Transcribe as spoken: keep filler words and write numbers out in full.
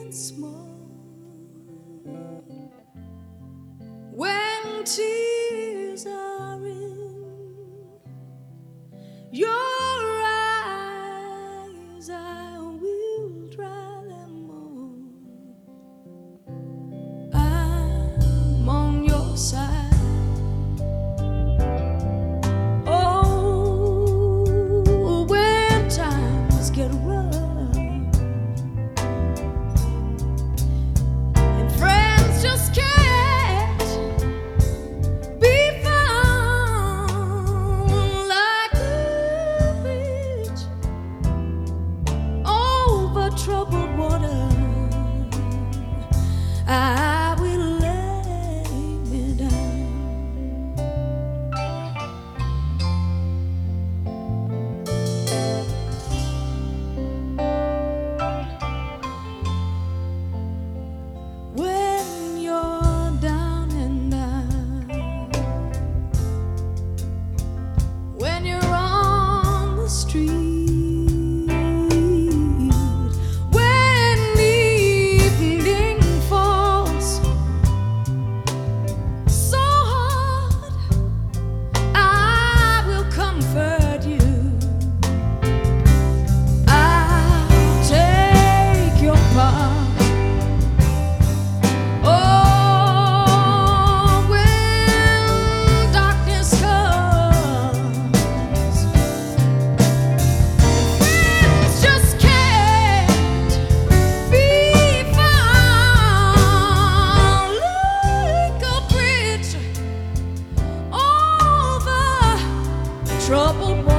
small when tears are in your eyes. I will dry them all. I'm on your side. Oh, when times get rough just can't be found like a bridge over troubled water. I will lay me down. When when you're on the street, when evening falls so hard, I will comfort you. I'll take your part. Troubled